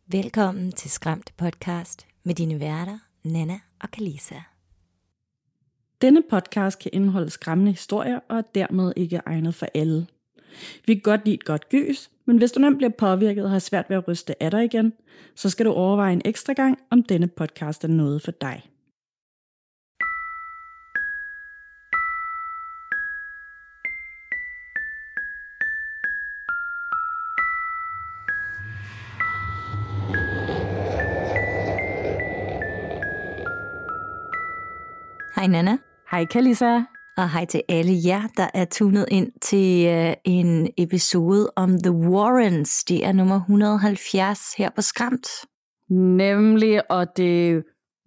Velkommen til Skræmt podcast med dine værter, Nana og Kalisa. Denne podcast kan indeholde skræmmende historier og er dermed ikke egnet for alle. Vi kan godt lide et godt gys, men hvis du nemt bliver påvirket og har svært ved at ryste af dig igen, så skal du overveje en ekstra gang, om denne podcast er noget for dig. Hej Nana. Hej Kalisa. Og hej til alle jer, der er tunet ind til en episode om The Warrens. Det er nummer 170 her på Skræmt. Nemlig, og det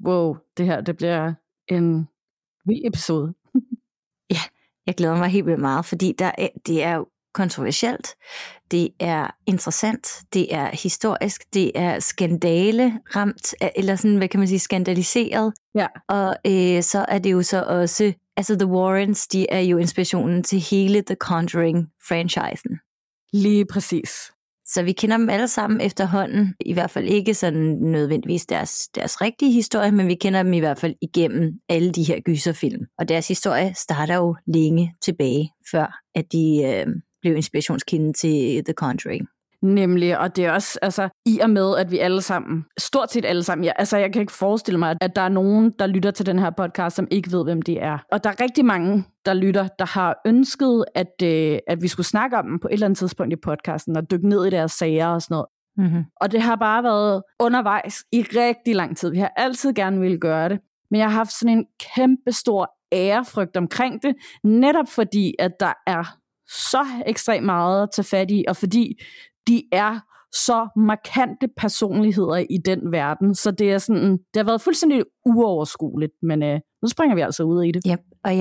her det bliver en vild episode. Ja, jeg glæder mig helt vildt meget, fordi det er jo kontroversielt, det er interessant, det er historisk, det er skandale-ramt, eller sådan, hvad kan man sige, skandaliseret. Ja. Og så er det jo så også, altså The Warrens, de er jo inspirationen til hele The Conjuring-franchisen. Lige præcis. Så vi kender dem alle sammen efterhånden, i hvert fald ikke sådan nødvendigvis deres rigtige historie, men vi kender dem i hvert fald igennem alle de her gyserfilm. Og deres historie starter jo længe tilbage, før at de blev inspirationskilden til The Conjuring. Nemlig, og det er også, altså, i og med, at vi alle sammen, stort set alle sammen, jeg kan ikke forestille mig, at der er nogen, der lytter til den her podcast, som ikke ved, hvem de er. Og der er rigtig mange, der lytter, der har ønsket, at vi skulle snakke om dem på et eller andet tidspunkt i podcasten, og dykke ned i deres sager og sådan noget. Mm-hmm. Og det har bare været undervejs i rigtig lang tid. Vi har altid gerne ville gøre det, men jeg har haft sådan en kæmpe stor ærefrygt omkring det, netop fordi, at der er så ekstremt meget at tage fat i, og fordi de er så markante personligheder i den verden, så det er sådan, det har været fuldstændig uoverskueligt, men nu springer vi altså ud i det. Ja, og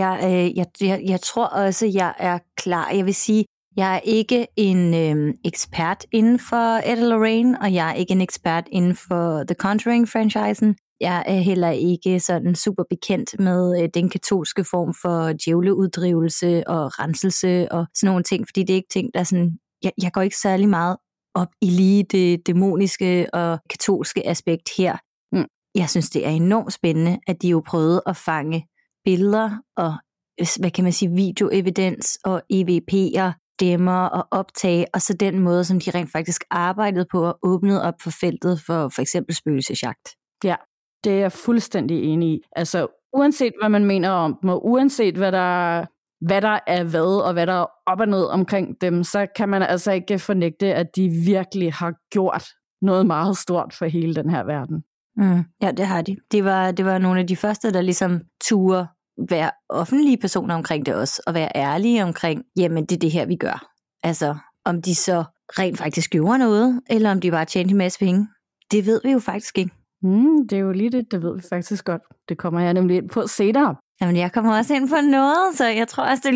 jeg tror også, jeg er klar. Jeg vil sige, jeg er ikke en ekspert inden for Ed og Lorraine, og jeg er ikke en ekspert inden for The Conjuring-franchisen. Jeg er heller ikke sådan super bekendt med den katolske form for djævleuddrivelse og renselse og sådan nogle ting, fordi det er ikke ting, der sådan, jeg går ikke særlig meget op i lige det dæmoniske og katolske aspekt her. Jeg synes, det er enormt spændende, at de jo prøvede at fange billeder og, hvad kan man sige, videoevidens og EVP'er, stemmer og optage, og så den måde, som de rent faktisk arbejdede på og åbnede op for feltet for eksempel spøgelsesjagt. Ja, det er jeg fuldstændig enig i. Altså, uanset hvad man mener om dem, og uanset hvad der er hvad, og hvad der er op og ned omkring dem, så kan man altså ikke fornægte, at de virkelig har gjort noget meget stort for hele den her verden. Ja, det har de. Det var nogle af de første, der ligesom turde være offentlige personer omkring det også, og være ærlige omkring, jamen det er det her, vi gør. Altså, om de så rent faktisk gjorde noget, eller om de bare tjente en masse penge, det ved vi jo faktisk ikke. Det er jo lige det ved vi faktisk godt. Det kommer jeg nemlig ind på senere. Jamen, jeg kommer også ind på noget, så jeg tror også,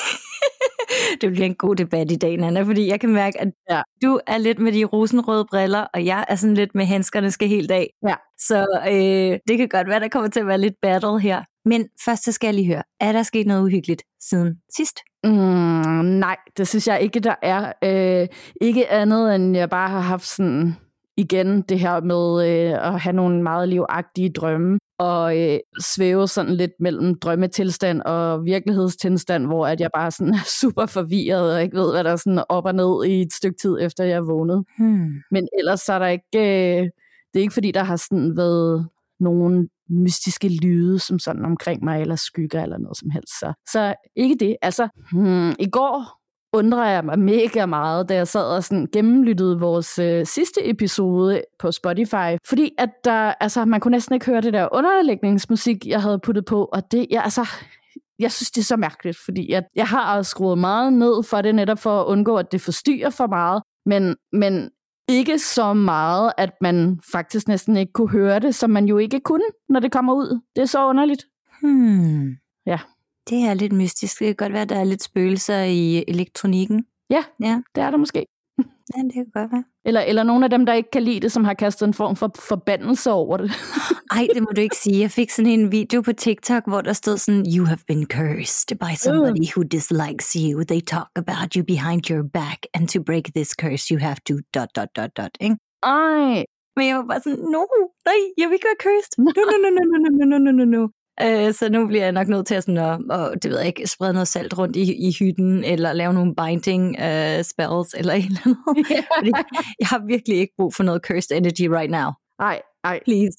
det bliver en god debat i dag, Nana, fordi jeg kan mærke, at du er lidt med de rosenrøde briller, og jeg er sådan lidt med handskerne skal helt af. Ja. Så det kan godt være, der kommer til at være lidt battle her. Men først så skal jeg lige høre, er der sket noget uhyggeligt siden sidst? Nej, det synes jeg ikke, der er. Ikke andet, end jeg bare har haft sådan igen det her med at have nogle meget livagtige drømme, og svæve sådan lidt mellem drømmetilstand og virkelighedstilstand, hvor at jeg bare sådan er super forvirret og ikke ved, hvad der er sådan op og ned i et stykke tid, efter jeg er vågnet. Men ellers så er der ikke, det er ikke fordi, der har sådan været nogle mystiske lyde som sådan omkring mig, eller skygger eller noget som helst. Så ikke det. Altså, i går undrer jeg mig mega meget, da jeg sad og sådan gennemlyttede vores sidste episode på Spotify, fordi at man kunne næsten ikke høre det der underlægningsmusik, jeg havde puttet på, og jeg synes, det er så mærkeligt, fordi jeg har skruet meget ned for det, netop for at undgå, at det forstyrrer for meget, men ikke så meget, at man faktisk næsten ikke kunne høre det, som man jo ikke kunne, når det kommer ud. Det er så underligt. Ja. Det er lidt mystisk. Det kan godt være, at der er lidt spøgelser i elektronikken. Ja, det er der måske. Ja, det kan godt være. Eller nogle af dem, der ikke kan lide det, som har kastet en form for forbandelse over det. Ej, det må du ikke sige. Jeg fik sådan en video på TikTok, hvor der stod sådan, you have been cursed by somebody who dislikes you. They talk about you behind your back, and to break this curse, you have to ... Ikke? Ej, Men jeg var bare sådan, nej, jeg vil ikke være cursed. No. Så nu bliver jeg nok nødt til at, sådan, det ved jeg ikke, sprede noget salt rundt i hytten, eller lave nogle binding spells, eller et eller andet. Yeah. Fordi jeg har virkelig ikke brug for noget cursed energy right now. Ej. Please.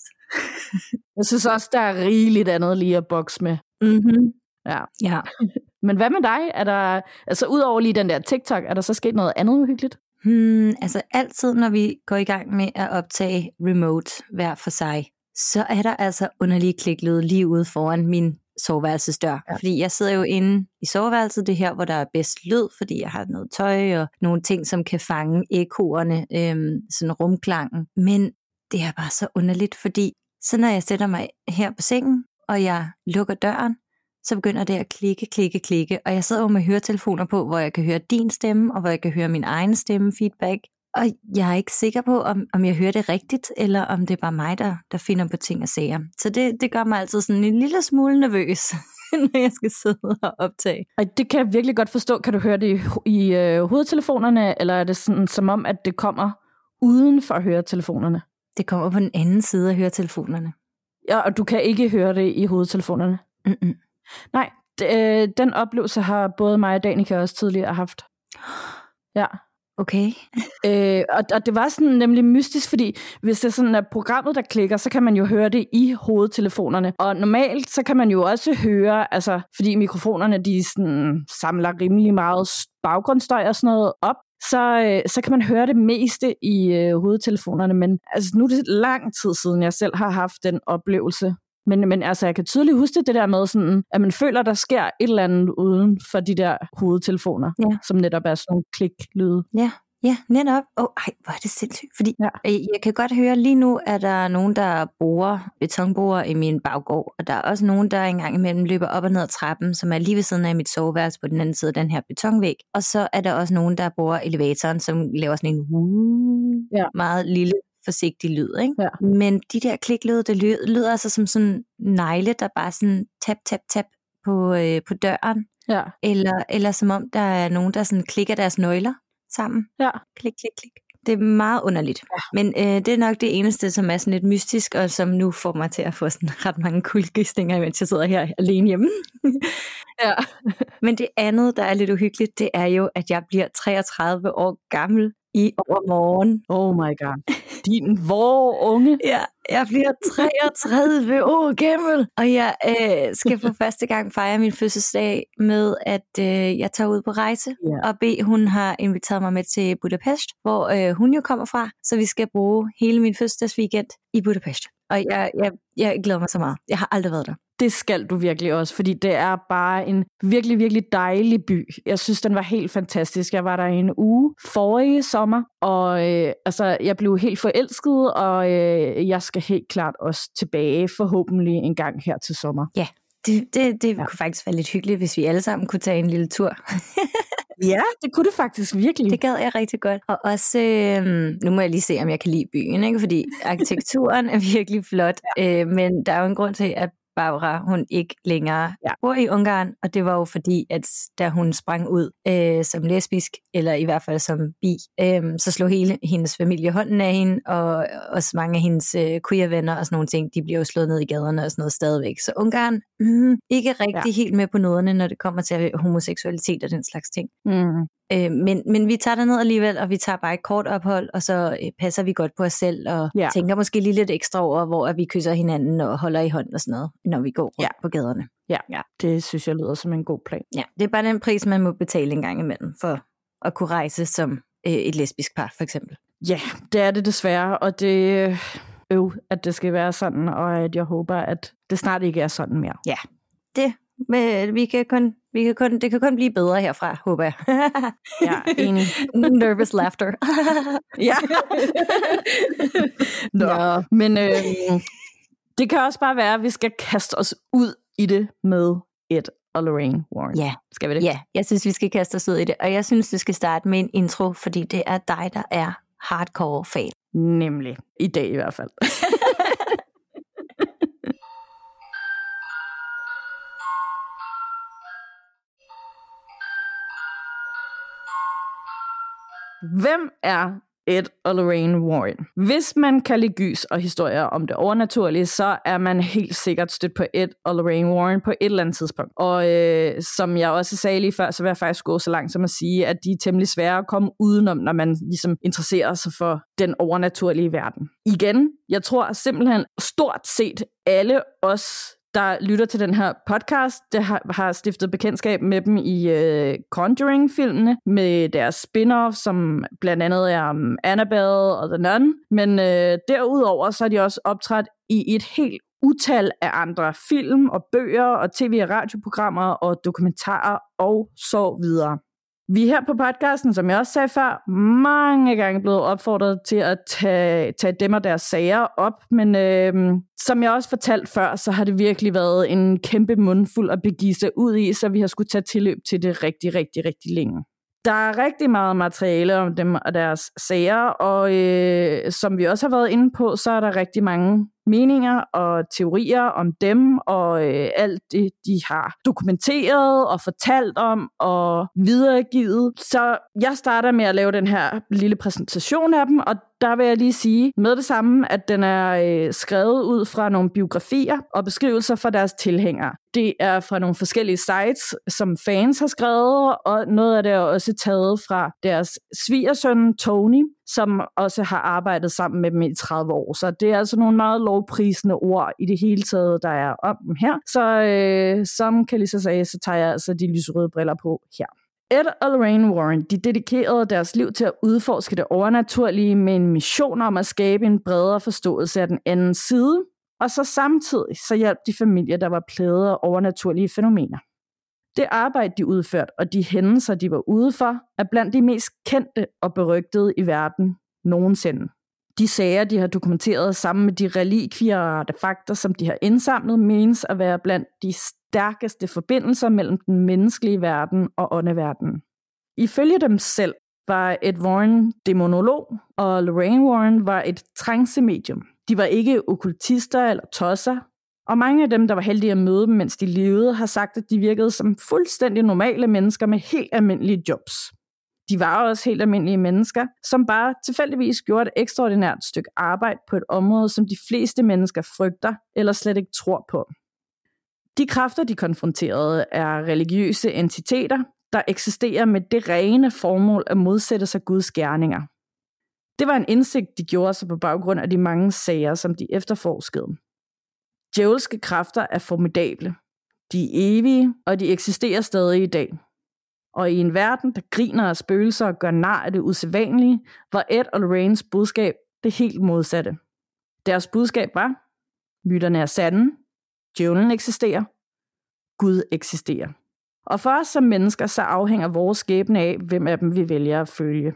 Jeg synes også, der er rigeligt andet lige at bokse med. Mm-hmm. Ja. Men hvad med dig? Er der, altså udover lige den der TikTok, er der så sket noget andet uhyggeligt? Altså altid, når vi går i gang med at optage remote hver for sig, så er der altså underlige kliklyde lige ude foran min soveværelsesdør. Ja. Fordi jeg sidder jo inde i soveværelset, det her, hvor der er bedst lyd, fordi jeg har noget tøj og nogle ting, som kan fange ekoerne, sådan rumklangen. Men det er bare så underligt, fordi så når jeg sætter mig her på sengen, og jeg lukker døren, så begynder det at klikke, og jeg sidder jo med høretelefoner på, hvor jeg kan høre din stemme, og hvor jeg kan høre min egen stemme feedback, og jeg er ikke sikker på, om jeg hører det rigtigt, eller om det er bare mig, der finder på ting og sager. Så det gør mig altid sådan en lille smule nervøs, når jeg skal sidde og optage. Og det kan jeg virkelig godt forstå. Kan du høre det i hovedtelefonerne, eller er det sådan, som om, at det kommer uden for høretelefonerne? Det kommer på den anden side af høretelefonerne. Ja, og du kan ikke høre det i hovedtelefonerne? Mm-mm. Nej, den oplevelse har både mig og Danica også tidligere haft. Ja. Okay. Og det var sådan nemlig mystisk, fordi hvis det er sådan, at programmet, der klikker, så kan man jo høre det i hovedtelefonerne. Og normalt, så kan man jo også høre, altså, fordi mikrofonerne, de sådan, samler rimelig meget baggrundsstøj og sådan noget op, så kan man høre det meste i hovedtelefonerne. Men altså, nu er det lang tid siden, jeg selv har haft den oplevelse. Men altså, jeg kan tydeligt huske det der med, sådan, at man føler, der sker et eller andet uden for de der hovedtelefoner, som netop er sådan nogle kliklyde. Ja, netop. Hvor er det sindssygt. Fordi jeg kan godt høre, lige nu er der nogen, der borer betonborer i min baggård, og der er også nogen, der engang imellem løber op og ned ad trappen, som er lige ved siden af mit soveværelse på den anden side af den her betonvæg. Og så er der også nogen, der borer elevatoren, som laver sådan en meget lille forsigtig lyd, ikke? Ja. Men de der kliklyde, det lyder altså som sådan negle, der bare sådan tap på døren. Ja. Eller som om der er nogen, der sådan klikker deres nøgler sammen. Ja. Klik. Det er meget underligt. Ja. Men det er nok det eneste, som er sådan lidt mystisk, og som nu får mig til at få sådan ret mange kuldegysninger, mens jeg sidder her alene hjemme. Ja. Men det andet, der er lidt uhyggeligt, det er jo, at jeg bliver 33 år gammel i overmorgen. Oh my god. Din unge. Ja, jeg bliver 33 år gammel, og jeg skal for første gang fejre min fødselsdag med, at jeg tager ud på rejse. Og B, hun har inviteret mig med til Budapest, hvor hun jo kommer fra, så vi skal bruge hele min fødselsdagsweekend i Budapest. Og jeg glæder mig så meget. Jeg har aldrig været der. Det skal du virkelig også, fordi det er bare en virkelig, virkelig dejlig by. Jeg synes, den var helt fantastisk. Jeg var der i en uge forrige sommer, og altså, jeg blev helt forelsket, og jeg skal helt klart også tilbage forhåbentlig en gang her til sommer. Ja, det kunne faktisk være lidt hyggeligt, hvis vi alle sammen kunne tage en lille tur. Ja, det kunne det faktisk virkelig. Det gad jeg rigtig godt. Og også, nu må jeg lige se, om jeg kan lide byen, ikke? Fordi arkitekturen er virkelig flot, men der er jo en grund til, at Barbara, hun ikke længere bor i Ungarn, og det var jo fordi, at da hun sprang ud som lesbisk, eller i hvert fald som bi, så slog hele hendes familie hånden af hende, og også mange af hendes queer-venner og sådan nogle ting, de bliver jo slået ned i gaderne og sådan noget stadigvæk. Så Ungarn, ikke rigtig helt med på noderne, når det kommer til homoseksualitet og den slags ting. Men vi tager derned alligevel, og vi tager bare et kort ophold, og så passer vi godt på os selv, og tænker måske lige lidt ekstra over, hvor vi kysser hinanden og holder i hånden og sådan noget, når vi går rundt på gaderne. Ja, det synes jeg lyder som en god plan. Ja, det er bare den pris, man må betale en gang imellem, for at kunne rejse som et lesbisk par, for eksempel. Ja, det er det desværre, og det at det skal være sådan, og at jeg håber, at det snart ikke er sådan mere. Ja, det kan kun blive bedre herfra, håber jeg. Ja, enig. Nervous laughter. Ja. Nå. Men det kan også bare være, at vi skal kaste os ud i det med Ed og Lorraine Warren. Ja. Skal vi det? Ja, jeg synes, vi skal kaste os ud i det. Og jeg synes, det skal starte med en intro, fordi det er dig, der er hardcore fan. Nemlig. I dag i hvert fald. Hvem er Ed og Lorraine Warren. Hvis man kan lide gys og historier om det overnaturlige, så er man helt sikkert stødt på Ed og Lorraine Warren på et eller andet tidspunkt. Og som jeg også sagde lige før, så vil jeg faktisk gå så langt som at sige, at de er temmelig svære at komme udenom, når man ligesom interesserer sig for den overnaturlige verden. Igen, jeg tror simpelthen stort set alle os, der lytter til den her podcast, det har stiftet bekendtskab med dem i Conjuring-filmene, med deres spin-off, som blandt andet er Annabelle og The Nun. Men derudover så er de også optrådt i et helt utal af andre film og bøger og tv- og radioprogrammer og dokumentarer og så videre. Vi er her på podcasten, som jeg også sagde før, mange gange blevet opfordret til at tage dem og deres sager op, men som jeg også fortalte før, så har det virkelig været en kæmpe mundfuld at begive sig ud i, så vi har skulle tage tilløb til det rigtig, rigtig, rigtig længe. Der er rigtig meget materiale om dem og deres sager, og som vi også har været inde på, så er der rigtig mange meninger og teorier om dem, og alt det, de har dokumenteret og fortalt om og videregivet. Så jeg starter med at lave den her lille præsentation af dem, og der vil jeg lige sige med det samme, at den er skrevet ud fra nogle biografier og beskrivelser fra deres tilhængere. Det er fra nogle forskellige sites, som fans har skrevet, og noget af det er også taget fra deres svigersøn Tony, som også har arbejdet sammen med dem i 30 år. Så det er altså nogle meget lovprisende ord i det hele taget, der er om dem her. Så som Kalisa sagde, så tager jeg altså de lyserøde briller på her. Ed og Lorraine Warren, de dedikerede deres liv til at udforske det overnaturlige med en mission om at skabe en bredere forståelse af den anden side, og så samtidig så hjalp de familier, der var plaget af overnaturlige fænomener. Det arbejde, de udførte, og de hændelser, de var ude for, er blandt de mest kendte og berygtede i verden nogensinde. De sager, de har dokumenteret sammen med de relikvier og artefakter, som de har indsamlet, menes at være blandt de stærkeste forbindelser mellem den menneskelige verden og åndeverdenen. Ifølge dem selv var Ed Warren dæmonolog, og Lorraine Warren var et trancemedium. De var ikke okkultister eller tosser, og mange af dem, der var heldige at møde dem, mens de levede, har sagt, at de virkede som fuldstændig normale mennesker med helt almindelige jobs. De var også helt almindelige mennesker, som bare tilfældigvis gjorde et ekstraordinært stykke arbejde på et område, som de fleste mennesker frygter eller slet ikke tror på. De kræfter, de konfronterede, er religiøse entiteter, der eksisterer med det rene formål at modsætte sig Guds gerninger. Det var en indsigt, de gjorde sig på baggrund af de mange sager, som de efterforskede. Djævelske kræfter er formidable. De er evige, og de eksisterer stadig i dag. Og i en verden, der griner af spøgelser og gør nar af det usædvanlige, var Ed og Lorraines budskab det helt modsatte. Deres budskab var: myterne er sande, djævlen eksisterer, Gud eksisterer. Og for os som mennesker, så afhænger vores skæbne af, hvem af dem vi vælger at følge.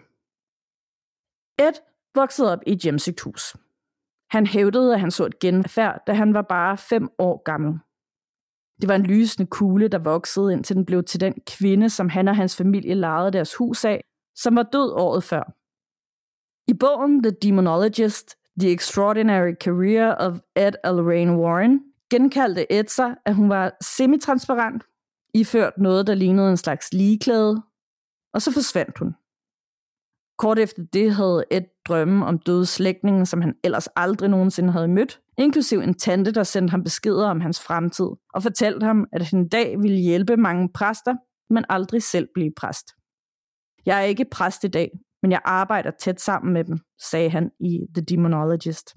Ed voksede op i et hjemsøgt hus. Han hævdede, at han så et genfærd, da han var bare 5 år gammel. Det var en lysende kugle, der voksede, indtil den blev til den kvinde, som han og hans familie lejede deres hus af, som var død året før. I bogen The Demonologist, The Extraordinary Career of Ed og Lorraine Warren, genkaldte Ed sig, at hun var semitransparent, iført noget, der lignede en slags ligeklæde, og så forsvandt hun. Kort efter det havde Ed drømme om døde slægtninge, som han ellers aldrig nogensinde havde mødt, inklusiv en tante, der sendte ham beskeder om hans fremtid, og fortalte ham, at han en dag ville hjælpe mange præster, men aldrig selv blive præst. Jeg er ikke præst i dag, men jeg arbejder tæt sammen med dem, sagde han i The Demonologist.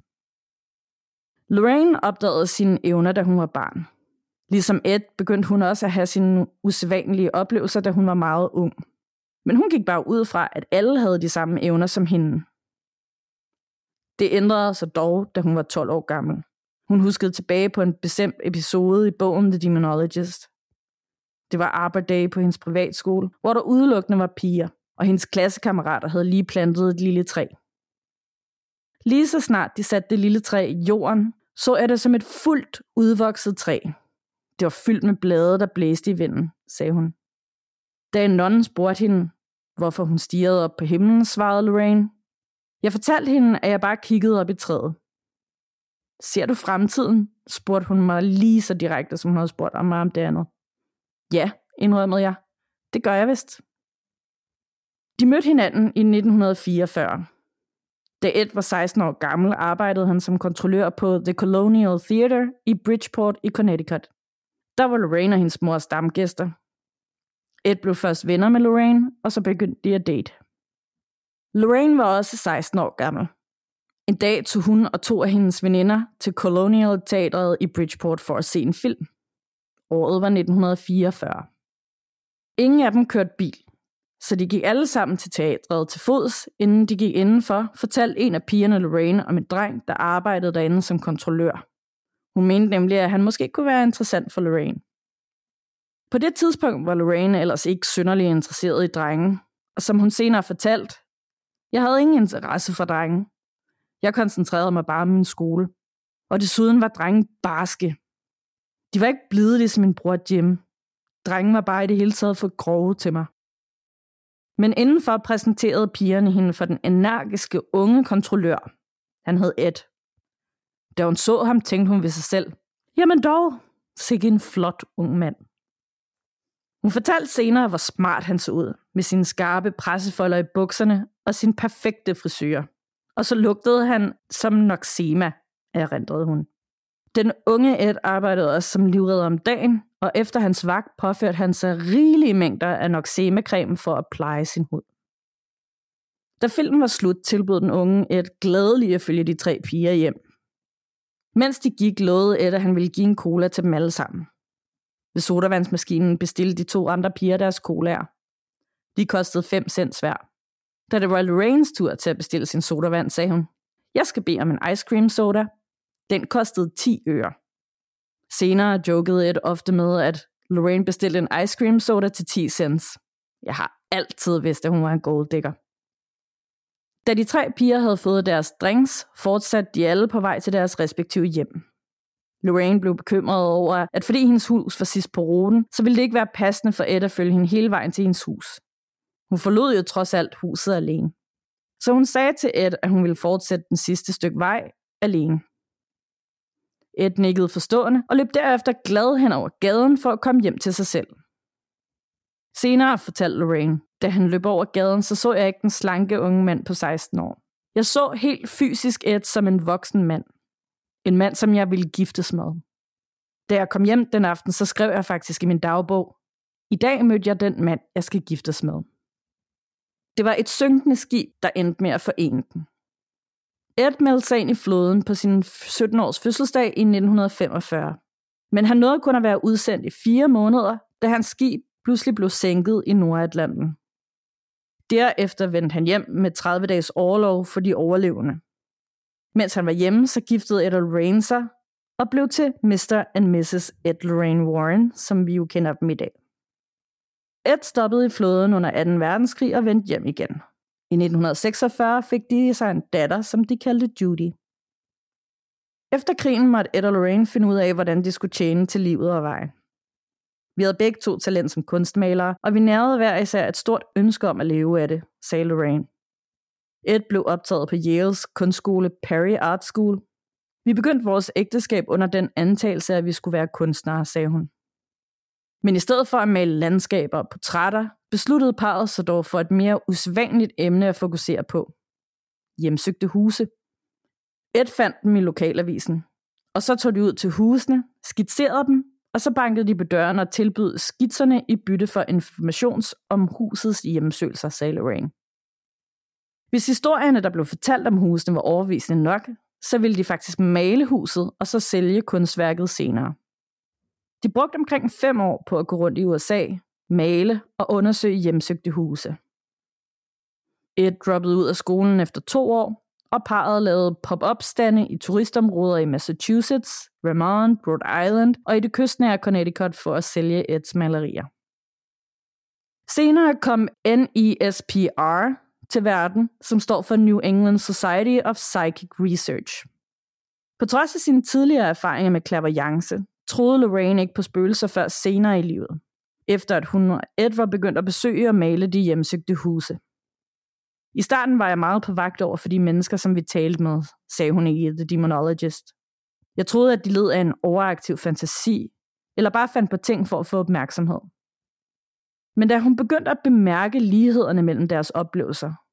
Lorraine opdagede sine evner, da hun var barn. Ligesom Ed begyndte hun også at have sine usædvanlige oplevelser, da hun var meget ung. Men hun gik bare ud fra, at alle havde de samme evner som hende. Det ændrede sig dog, da hun var 12 år gammel. Hun huskede tilbage på en bestemt episode i bogen The Demonologist. Det var Arbor Day på hendes privatskole, hvor der udelukkende var piger, og hendes klassekammerater havde lige plantet et lille træ. Lige så snart de satte det lille træ i jorden, så er det som et fuldt udvokset træ. Det var fyldt med blade, der blæste i vinden, sagde hun. Da en nonne spurgte hende, hvorfor hun stirrede op på himlen, svarede Lorraine: jeg fortalte hende, at jeg bare kiggede op i træet. Ser du fremtiden? Spurgte hun mig lige så direkte, som hun havde spurgt om mig om det andet. Ja, indrømmede jeg. Det gør jeg vist. De mødte hinanden i 1944. Da Ed var 16 år gammel, arbejdede han som kontrollør på The Colonial Theatre i Bridgeport i Connecticut. Der var Lorraine og hendes mors stamgæster. Ed blev først venner med Lorraine, og så begyndte de at date. Lorraine var også 16 år gammel. En dag tog hun og 2 af hendes veninder til Colonial Teatret i Bridgeport for at se en film. Året var 1944. Ingen af dem kørte bil, så de gik alle sammen til teatret til fods. Inden de gik indenfor, fortalte en af pigerne Lorraine om en dreng, der arbejdede derinde som kontrollør. Hun mente nemlig, at han måske kunne være interessant for Lorraine. På det tidspunkt var Lorraine ellers ikke synderlig interesseret i drengen, og som hun senere fortalte, jeg havde ingen interesse for drengen. Jeg koncentrerede mig bare om min skole. Og desuden var drengen barske. De var ikke blide ligesom min bror Jim. Drengen var bare i det hele taget for grove til mig. Men indenfor præsenterede pigerne hende for den energiske unge kontrollør. Han hed Ed. Da hun så ham, tænkte hun ved sig selv, jamen dog, sikke en flot ung mand. Hun fortalte senere, hvor smart han så ud, med sine skarpe pressefolder i bukserne og sin perfekte frisyr. Og så lugtede han som Noxzema, erindrede hun. Den unge Ed arbejdede også som livredder om dagen, og efter hans vagt påførte han sig rigelige mængder af Noxzema-creme for at pleje sin hud. Da filmen var slut, tilbød den unge Ed glædeligt at følge de 3 piger hjem. Mens de gik, lovede Ed, at han ville give en cola til dem alle sammen. Ved sodavandsmaskinen bestilte de 2 andre piger deres colaer. De kostede 5 cents hver. Da det var Lorraines tur til at bestille sin sodavand, sagde hun, jeg skal bede om en ice cream soda. Den kostede 10 øre. Senere jokede Ed ofte med, at Lorraine bestilte en ice cream soda til 10 cents. Jeg har altid vidst, at hun var en golddigger. Da de 3 piger havde fået deres drinks, fortsatte de alle på vej til deres respektive hjem. Lorraine blev bekymret over, at fordi hendes hus var sidst på ruten, så ville det ikke være passende for Ed at følge hende hele vejen til hendes hus. Hun forlod jo trods alt huset alene. Så hun sagde til Ed, at hun ville fortsætte den sidste stykke vej alene. Ed nikkede forstående og løb derefter glad hen over gaden for at komme hjem til sig selv. Senere fortalte Lorraine, da han løb over gaden, så jeg ikke den slanke unge mand på 16 år. Jeg så helt fysisk Ed som en voksen mand. En mand, som jeg ville giftes med. Da jeg kom hjem den aften, så skrev jeg faktisk i min dagbog, i dag mødte jeg den mand, jeg skal giftes med. Det var et synkende skib, der endte med at forene den. Ed meldte sig ind i flåden på sin 17-års fødselsdag i 1945. Men han nåede kun at være udsendt i 4 måneder, da hans skib pludselig blev sænket i Nordatlanten. Derefter vendte han hjem med 30 dages orlov for de overlevende. Mens han var hjemme, så giftede Ed og Lorraine sig og blev til Mr. and Mrs. Ed Lorraine Warren, som vi jo kender dem i dag. Ed stoppede i flåden under 2. verdenskrig og vendte hjem igen. I 1946 fik de sig en datter, som de kaldte Judy. Efter krigen måtte Ed og Lorraine finde ud af, hvordan de skulle tjene til livet og vejen. Vi havde begge 2 talent som kunstmalere, og vi nærede hver især et stort ønske om at leve af det, sagde Lorraine. Ed blev optaget på Yales kunstskole Perry Art School. Vi begyndte vores ægteskab under den antagelse, at vi skulle være kunstnere, sagde hun. Men i stedet for at male landskaber og portrætter, besluttede parret sig dog for et mere usædvanligt emne at fokusere på. Hjemsøgte huse. Ed fandt dem i lokalavisen, og så tog de ud til husene, skitserede dem, og så bankede de på døren og tilbød skitserne i bytte for informations om husets hjemsøgelser, sagde Lorraine. Hvis historierne, der blev fortalt om husene, var overbevisende nok, så ville de faktisk male huset og så sælge kunstværket senere. De brugte omkring 5 år på at gå rundt i USA, male og undersøge hjemsøgte huse. Ed droppede ud af skolen efter 2 år, og parret lavede pop-up-stande i turistområder i Massachusetts, Vermont, Rhode Island og i det kystnære Connecticut for at sælge Eds malerier. Senere kom NESPR til verden, som står for New England Society of Psychic Research. På trods af sine tidligere erfaringer med clairvoyance, troede Lorraine ikke på spøgelser før senere i livet, efter at hun og Ed var begyndt at besøge og male de hjemsøgte huse. I starten var jeg meget på vagt over for de mennesker, som vi talte med, sagde hun i The Demonologist. Jeg troede, at de led af en overaktiv fantasi, eller bare fandt på ting for at få opmærksomhed. Men da hun begyndte at bemærke lighederne mellem deres oplevelser,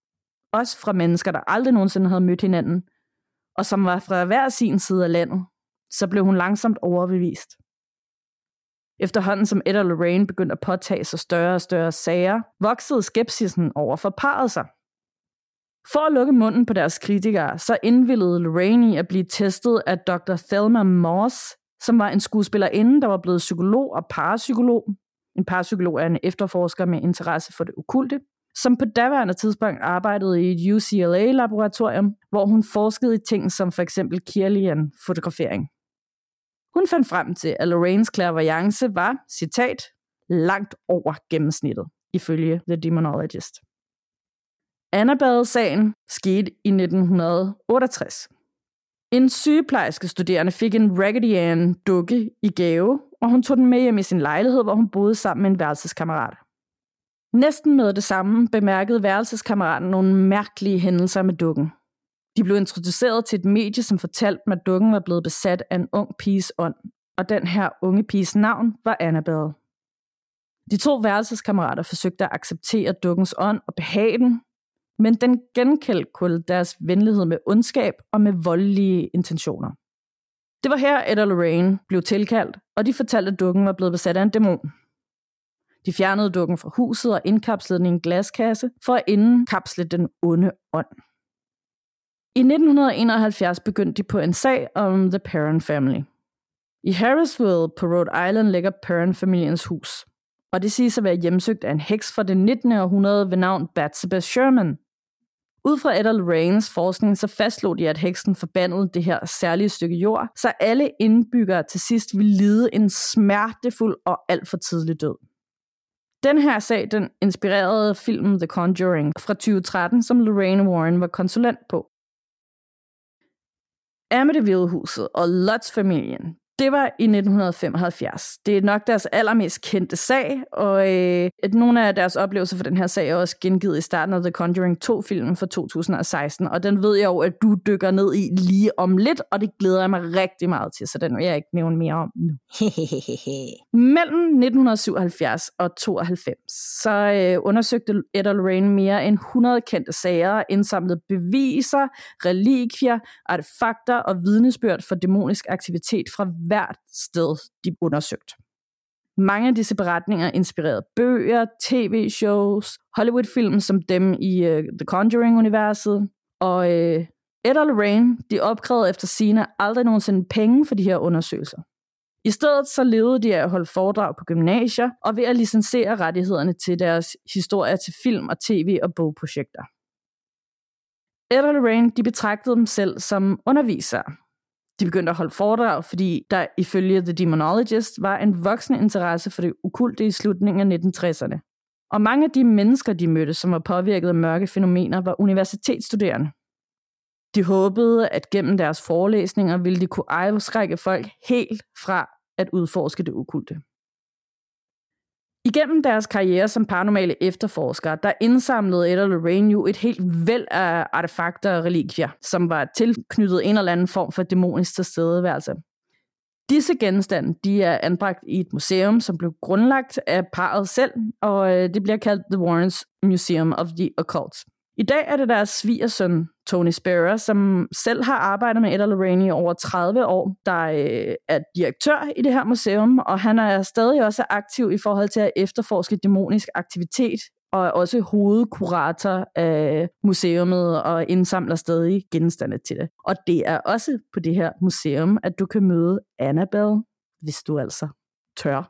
også fra mennesker, der aldrig nogensinde havde mødt hinanden, og som var fra hver sin side af landet, så blev hun langsomt overbevist. Efterhånden som Ed og Lorraine begyndte at påtage sig større og større sager, voksede skepsisen over for parret sig. For at lukke munden på deres kritikere, så indvillede Lorraine i at blive testet af Dr. Thelma Moss, som var en skuespillerinde, der var blevet psykolog og parapsykolog. En parapsykolog er en efterforsker med interesse for det okkulte, som på daværende tidspunkt arbejdede i et UCLA-laboratorium, hvor hun forskede i ting som for eksempel Kirlian-fotografering. Hun fandt frem til, at Lorraines clairvoyance var, citat, langt over gennemsnittet, ifølge The Demonologist. Annabelle-sagen skete i 1968. En sygeplejerske studerende fik en Raggedy Ann-dukke i gave, og hun tog den med hjem i sin lejlighed, hvor hun boede sammen med en værelseskammerat. Næsten med det samme bemærkede værelseskammeraten nogle mærkelige hændelser med dukken. De blev introduceret til et medie, som fortalte dem, at dukken var blevet besat af en ung piges ånd, og den her unge piges navn var Annabelle. De to værelseskammerater forsøgte at acceptere dukkens ånd og behage den, men den genkaldte deres venlighed med ondskab og med voldelige intentioner. Det var her, Ed og Lorraine blev tilkaldt, og de fortalte, at dukken var blevet besat af en dæmon. De fjernede dukken fra huset og indkapslede den i en glaskasse for at indkapsle den onde ånd. I 1971 begyndte de på en sag om The Perron Family. I Harrisville på Rhode Island ligger Perron-familiens hus, og det siges at være hjemsøgt af en heks fra det 19. århundrede ved navn Bathsheba Sherman. Ud fra Ed og Lorraines forskning så fastslog de, at heksen forbandede det her særlige stykke jord, så alle indbyggere til sidst ville lide en smertefuld og alt for tidlig død. Den her sag, den inspirerede filmen The Conjuring fra 2013, som Lorraine Warren var konsulent på. Amityville-huset og Lutz-familien, det var i 1975. Det er nok deres allermest kendte sag, og nogle af deres oplevelser for den her sag er også gengivet i starten af The Conjuring 2-filmen fra 2016, og den ved jeg jo, at du dykker ned i lige om lidt, og det glæder jeg mig rigtig meget til, så den vil jeg ikke nævne mere om nu. Mellem 1977 og 92, så undersøgte Ed og Lorraine mere end 100 kendte sager, indsamlede beviser, relikvier, artefakter og vidnesbyrd for dæmonisk aktivitet fra hvert sted, de undersøgte. Mange af disse beretninger inspirerede bøger, tv-shows, Hollywood-film som dem i The Conjuring-universet, og Ed og Lorraine, de opkrævede efter sigende aldrig nogensinde penge for de her undersøgelser. I stedet så levede de af at holde foredrag på gymnasier og ved at licensere rettighederne til deres historier til film og tv- og bogprojekter. Ed og Lorraine, de betragtede dem selv som undervisere. De begyndte at holde foredrag, fordi der ifølge The Demonologist var en voksende interesse for det okkulte i slutningen af 1960'erne. Og mange af de mennesker, de mødte, som var påvirket af mørke fænomener, var universitetsstuderende. De håbede, at gennem deres forelæsninger ville de kunne afskrække folk helt fra at udforske det okkulte. Igennem deres karriere som paranormale efterforskere, der indsamlede Ed og Lorraine jo et helt væld af artefakter og relikvier, som var tilknyttet en eller anden form for dæmonisk tilstedeværelse. Disse genstande, de er anbragt i et museum, som blev grundlagt af parret selv, og det bliver kaldt The Warrens Museum of the Occult. I dag er det deres svigersøn, Tony Spera, som selv har arbejdet med Ed og Lorraine i over 30 år, der er direktør i det her museum, og han er stadig også aktiv i forhold til at efterforske dæmonisk aktivitet, og er også hovedkurator af museumet og indsamler stadig genstande til det. Og det er også på det her museum, at du kan møde Annabelle, hvis du altså tør.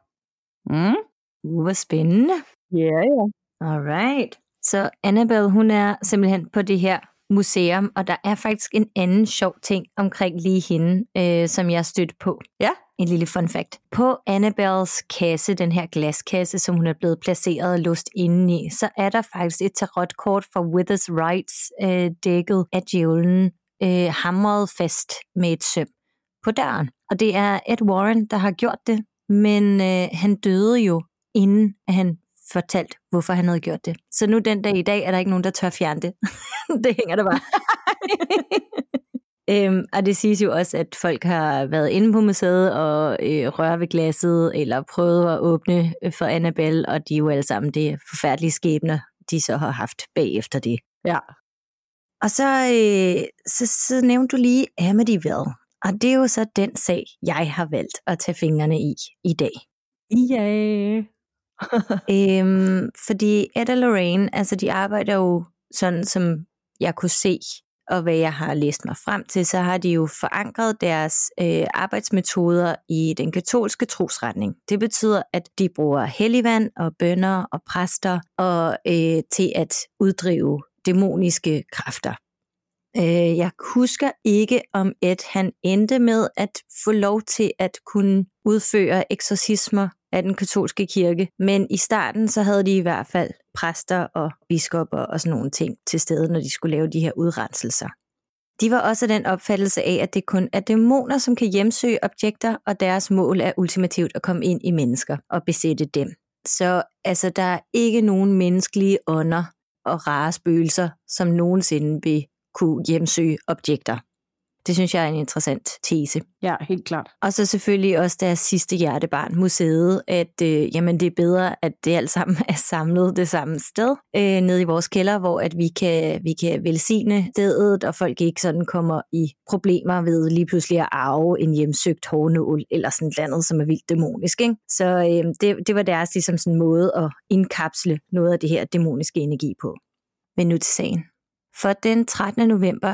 Hvor spændende. Ja, ja. Alright. Så Annabelle, hun er simpelthen på det her museum, og der er faktisk en anden sjov ting omkring lige hende, som jeg stødte på. Ja. En lille fun fact. På Annabelles kasse, den her glaskasse, som hun er blevet placeret og låst indeni, så er der faktisk et tarotkort for Withers Rights, dækket af djævlen, hamret fast med et søm på døren. Og det er Ed Warren, der har gjort det, men han døde jo, inden han fortalt, hvorfor han havde gjort det. Så nu den dag i dag, er der ikke nogen, der tør fjerne det. Det hænger der bare. Og det siges jo også, at folk har været inde på museet og røre ved glasset, eller prøvet at åbne for Annabelle, og de er jo alle sammen det forfærdelige skæbner, de så har haft bagefter det. Ja. Og så nævnte du lige Amityville, og det er jo så den sag, jeg har valgt at tage fingrene i dag. Yay! Fordi Ed og Lorraine, altså de arbejder jo sådan, som jeg kunne se, og hvad jeg har læst mig frem til, så har de jo forankret deres arbejdsmetoder i den katolske trosretning. Det betyder, at de bruger helligvand og bønner og præster til at uddrive dæmoniske kræfter. Jeg husker ikke, om Ed han endte med at få lov til at kunne udføre eksorcismer af den katolske kirke, men i starten så havde de i hvert fald præster og biskopper og sådan nogle ting til stede, når de skulle lave de her udrenselser. De var også den opfattelse af, at det kun er dæmoner, som kan hjemsøge objekter, og deres mål er ultimativt at komme ind i mennesker og besætte dem. Så altså, der er ikke nogen menneskelige ånder og rare spøgelser, som nogensinde vil kunne hjemsøge objekter. Det synes jeg er en interessant tese. Ja, helt klart. Og så selvfølgelig også deres sidste hjertebarn, museet, at jamen det er bedre, at det alt sammen er samlet det samme sted, nede i vores kælder, hvor at vi kan velsigne stedet, og folk ikke sådan kommer i problemer ved lige pludselig at arve en hjemsøgt hårnål, eller sådan et andet, som er vildt dæmonisk. Ikke? Så det var deres ligesom sådan en måde at indkapsle noget af det her dæmoniske energi på. Men nu til sagen. For den 13. november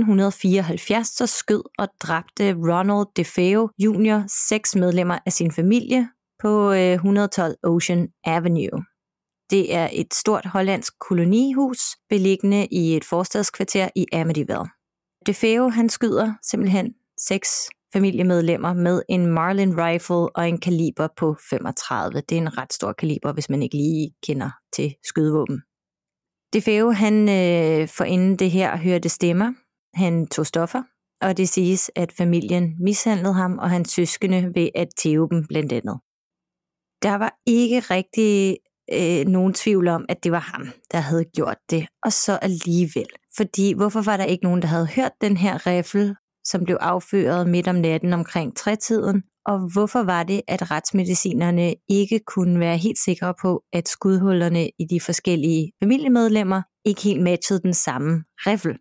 1974, så skød og dræbte Ronald DeFeo Jr. 6 medlemmer af sin familie på 112 Ocean Avenue. Det er et stort hollandsk kolonihus, beliggende i et forstadskvarter i Amityville. DeFeo han skyder simpelthen 6 familiemedlemmer med en Marlin rifle og en kaliber på 35. Det er en ret stor kaliber, hvis man ikke lige kender til skydevåben. DeFeo, han forinden det her hørte stemmer. Han tog stoffer, og det siges, at familien mishandlede ham og hans søskende ved at tæve dem blandt andet. Der var ikke rigtig nogen tvivl om, at det var ham, der havde gjort det, og så alligevel. Fordi hvorfor var der ikke nogen, der havde hørt den her riffel, som blev affyret midt om natten omkring 3-tiden, og hvorfor var det, at retsmedicinerne ikke kunne være helt sikre på, at skudhullerne i de forskellige familiemedlemmer ikke helt matchede den samme riffel?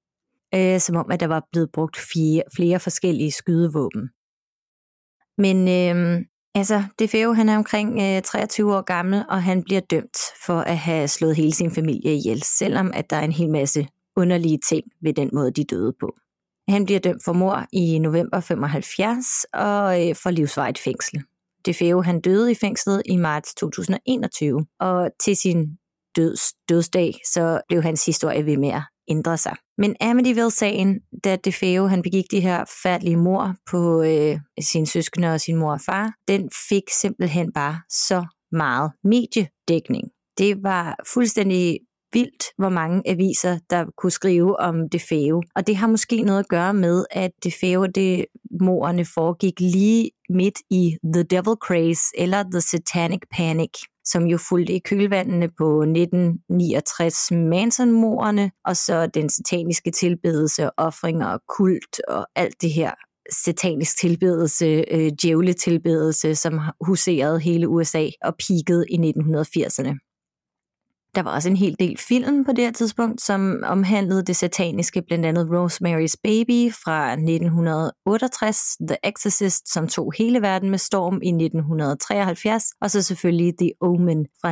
Som om, at der var blevet brugt flere forskellige skydevåben. Men DeFeo, han er omkring 23 år gammel, og han bliver dømt for at have slået hele sin familie ihjel, selvom at der er en hel masse underlige ting ved den måde, de døde på. Han bliver dømt for mord i november 75 og for livsvarigt fængsel. DeFeo han døde i fængslet i marts 2021, og til sin dødsdag så blev hans historie ved med at ændre sig. Men Amityville-sagen, da DeFeo han begik de her forfærdelige mord på sine søskende og sin mor og far, den fik simpelthen bare så meget mediedækning. Det var fuldstændig vildt, hvor mange aviser, der kunne skrive om DeFeo. Og det har måske noget at gøre med, at DeFeo, mordene foregik lige midt i The Devil Craze, eller The Satanic Panic, som jo fulgte i kølvandene på 1969 Manson-mordene, og så den sataniske tilbedelse, ofringer og kult, og alt det her satanisk tilbedelse, djævletilbedelse, som huserede hele USA og peakede i 1980'erne. Der var også en hel del film på det her tidspunkt, som omhandlede det sataniske, blandt andet Rosemary's Baby fra 1968, The Exorcist, som tog hele verden med storm i 1973, og så selvfølgelig The Omen fra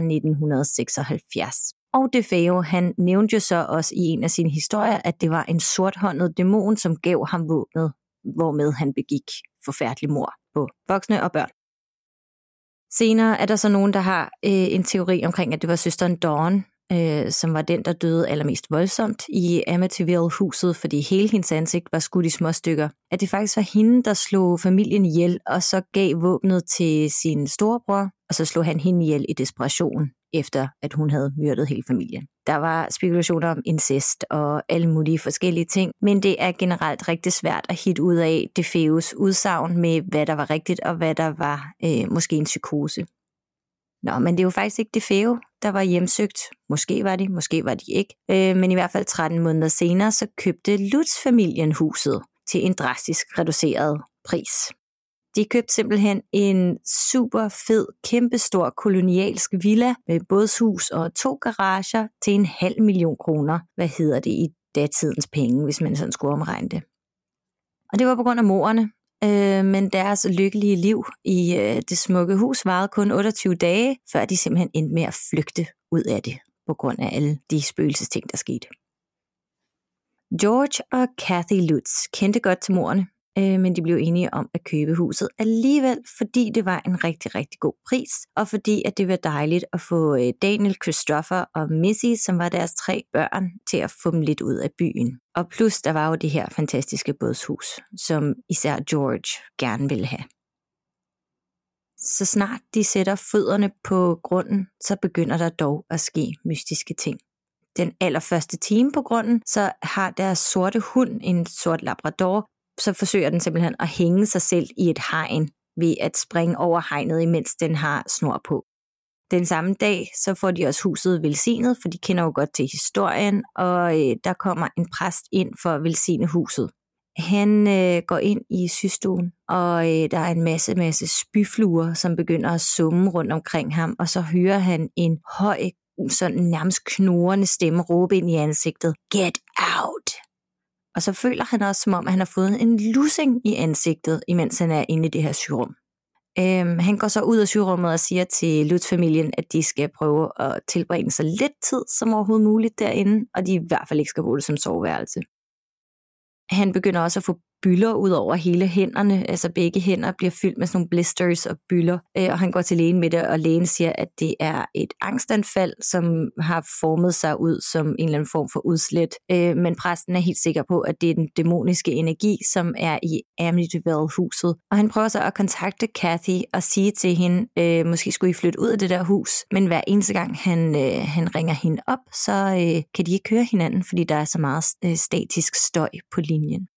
1976. Og DeFeo, han nævnte jo så også i en af sine historier, at det var en sorthåndet dæmon, som gav ham våbnet, hvormed han begik forfærdelig mord på voksne og børn. Senere er der så nogen, der har en teori omkring, at det var søsteren Dawn, som var den, der døde allermest voldsomt i Amityville-huset, fordi hele hendes ansigt var skudt i små stykker. At det faktisk var hende, der slog familien ihjel, og så gav våbnet til sin storebror, og så slog han hende ihjel i desperation, efter at hun havde myrdet hele familien. Der var spekulationer om incest og alle mulige forskellige ting, men det er generelt rigtig svært at hitte ud af DeFeos udsagn med, hvad der var rigtigt og hvad der var måske en psykose. Nå, men det er jo faktisk ikke DeFeo, der var hjemsøgt. Måske var de ikke. Men i hvert fald 13 måneder senere, så købte Lutz-familien huset til en drastisk reduceret pris. De købte simpelthen en super fed, kæmpestor kolonialsk villa med bådshus og 2 garager til 500.000 kroner. Hvad hedder det i datidens penge, hvis man sådan skulle omregne det. Og det var på grund af morderne, men deres lykkelige liv i det smukke hus varede kun 28 dage, før de simpelthen endte med at flygte ud af det, på grund af alle de spøgelsesting, der skete. George og Kathy Lutz kendte godt til morderne, men de blev enige om at købe huset alligevel, fordi det var en rigtig, rigtig god pris, og fordi at det var dejligt at få Daniel, Christopher og Missy, som var deres 3 børn, til at få dem lidt ud af byen. Og plus, der var jo det her fantastiske bådshus, som især George gerne ville have. Så snart de sætter fødderne på grunden, så begynder der dog at ske mystiske ting. Den allerførste time på grunden, så har deres sorte hund, en sort labrador, så forsøger den simpelthen at hænge sig selv i et hegn ved at springe over hegnet, imens den har snor på. Den samme dag, så får de også huset velsignet, for de kender jo godt til historien, og der kommer en præst ind for at velsigne huset. Han går ind i systuen, og der er en masse spyfluer, som begynder at summe rundt omkring ham, og så hører han en høj, sådan nærmest knurrende stemme råbe ind i ansigtet, "Get out!" Og så føler han også, som om han har fået en lussing i ansigtet, imens han er inde i det her syrum. Han går så ud af syrummet og siger til Lutz-familien, at de skal prøve at tilbringe så lidt tid som overhovedet muligt derinde, og de i hvert fald ikke skal bruge det som soveværelse. Han begynder også at få bylder ud over hele hænderne, altså begge hænder bliver fyldt med sådan nogle blisters og bylder, og han går til lægen med det, og lægen siger, at det er et angstanfald, som har formet sig ud som en eller anden form for udslæt, men præsten er helt sikker på, at det er den dæmoniske energi, som er i Amityville-huset, og han prøver så at kontakte Kathy og sige til hende, måske skulle I flytte ud af det der hus, men hver eneste gang han ringer hende op, så kan de ikke høre hinanden, fordi der er så meget statisk støj på linjen.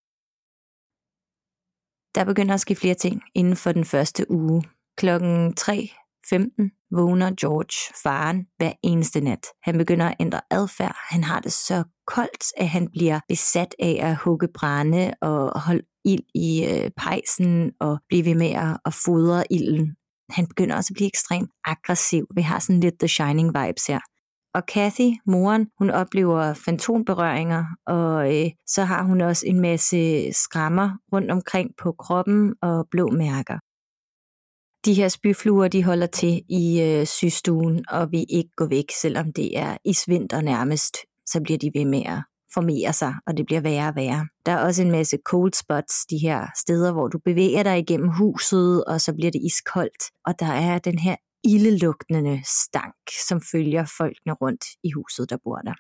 Der begynder at ske flere ting inden for den første uge. Klokken 3:15 vågner George, faren, hver eneste nat. Han begynder at ændre adfærd. Han har det så koldt, at han bliver besat af at hugge brænde og holde ild i pejsen og blive ved med at fodre ilden. Han begynder også at blive ekstremt aggressiv. Vi har sådan lidt The Shining vibes her. Og Kathy, moren, hun oplever fantomberøringer, og så har hun også en masse skrammer rundt omkring på kroppen og blå mærker. De her spyfluer, de holder til i systuen og vil ikke gå væk, selvom det er isvinter nærmest, så bliver de ved med at formere sig, og det bliver værre og værre. Der er også en masse cold spots, de her steder, hvor du bevæger dig igennem huset, og så bliver det iskoldt, og der er den her ildelugtende stank, som følger folkene rundt i huset, der bor der.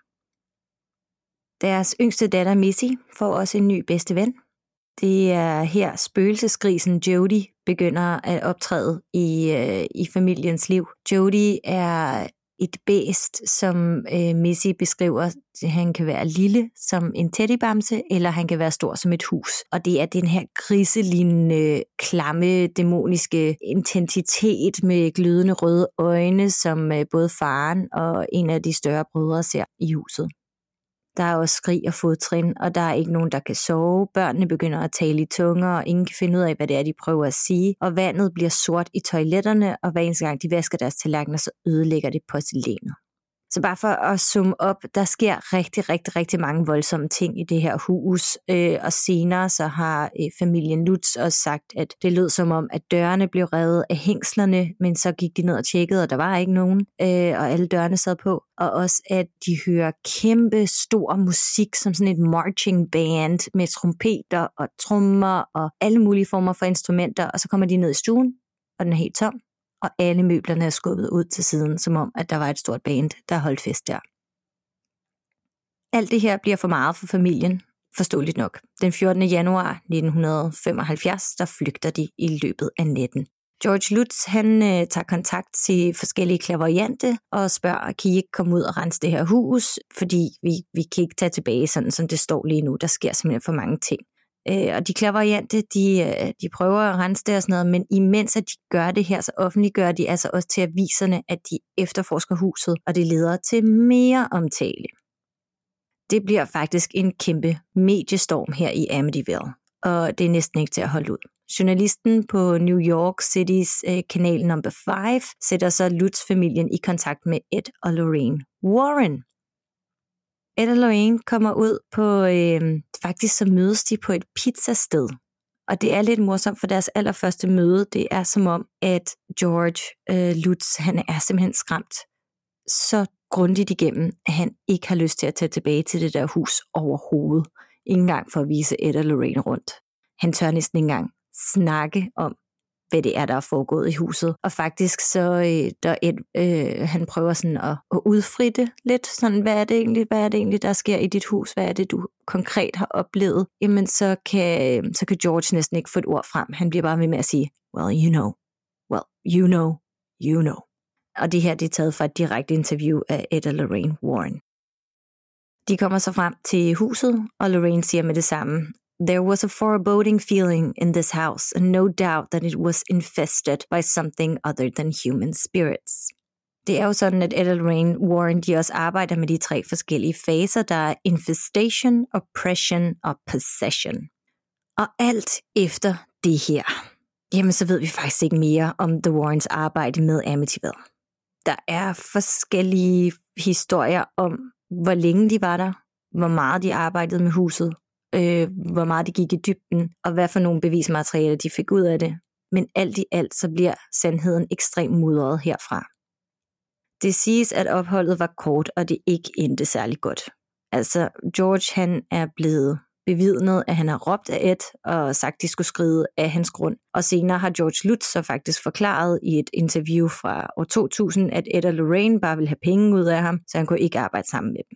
Deres yngste datter Missy får også en ny bedste ven. Det er her spøgelsesgrisen Jody begynder at optræde i familiens liv. Jody er et bæst, som Missy beskriver. Han kan være lille som en teddybamse, eller han kan være stor som et hus. Og det er den her griselignende, klamme, dæmoniske intensitet med glødende røde øjne, som både faren og en af de større brødre ser i huset. Der er også skrig og fodtrin, og der er ikke nogen, der kan sove. Børnene begynder at tale i tunger, og ingen kan finde ud af, hvad det er, de prøver at sige. Og vandet bliver sort i toiletterne, og hver eneste gang de vasker deres tallerkener, så ødelægger det porcelænet. Så bare for at summe op, der sker rigtig mange voldsomme ting i det her hus, og senere så har familien Lutz også sagt, at det lød som om, at dørene blev revet af hængslerne, men så gik de ned og tjekkede, og der var ikke nogen, og alle dørene sad på, og også at de hører kæmpe stor musik, som sådan et marching band med trompeter og trommer og alle mulige former for instrumenter, og så kommer de ned i stuen, og den er helt tom. Og alle møblerne er skubbet ud til siden, som om, at der var et stort band, der holdt fest der. Alt det her bliver for meget for familien, forståeligt nok. Den 14. januar 1975, der flygter de i løbet af natten. George Lutz, han tager kontakt til forskellige clairvoyante og spørger, kan I ikke komme ud og rense det her hus, fordi vi kan ikke tage tilbage, sådan som det står lige nu. Der sker simpelthen for mange ting. Og de clairvoyante, de prøver at rense det og sådan noget, men imens at de gør det her, så offentliggør de altså også til aviserne, at de efterforsker huset, og det leder til mere omtale. Det bliver faktisk en kæmpe mediestorm her i Amityville, og det er næsten ikke til at holde ud. Journalisten på New York Citys kanal number 5 sætter så Lutz-familien i kontakt med Ed og Lorraine Warren. Ed og Lorraine kommer ud på, faktisk så mødes de på et pizzasted. Og det er lidt morsomt for deres allerførste møde. Det er som om, at George Lutz, han er simpelthen skræmt så grundigt igennem, at han ikke har lyst til at tage tilbage til det der hus overhovedet. Ikke engang for at vise Ed og Lorraine rundt. Han tør næsten ikke engang snakke om, hvad det er, der er foregået i huset. Og faktisk så, der Ed, han prøver sådan at udfritte lidt, sådan, hvad er det egentlig, der sker i dit hus? Hvad er det, du konkret har oplevet? Jamen, så kan George næsten ikke få et ord frem. Han bliver bare ved med at sige, well, you know. Og det her, det er taget fra et direkte interview af Ed og Lorraine Warren. De kommer så frem til huset, og Lorraine siger med det samme, there was a foreboding feeling in this house, and no doubt that it was infested by something other than human spirits. Det er jo sådan, at Ed og Lorraine Warren, de også arbejder med de 3 forskellige faser, der er infestation, oppression og possession. Og alt efter det her, jamen så ved vi faktisk ikke mere om The Warrens arbejde med Amityville. Der er forskellige historier om, hvor længe de var der, hvor meget de arbejdede med huset, hvor meget de gik i dybden, og hvad for nogle bevismaterialer de fik ud af det. Men alt i alt, så bliver sandheden ekstremt mudret herfra. Det siges, at opholdet var kort, og det ikke endte særlig godt. Altså, George, han er blevet bevidnet, at han har råbt af Ed, og sagt, at de skulle skride af hans grund. Og senere har George Lutz så faktisk forklaret i et interview fra år 2000, at Ed og Lorraine bare ville have penge ud af ham, så han kunne ikke arbejde sammen med dem.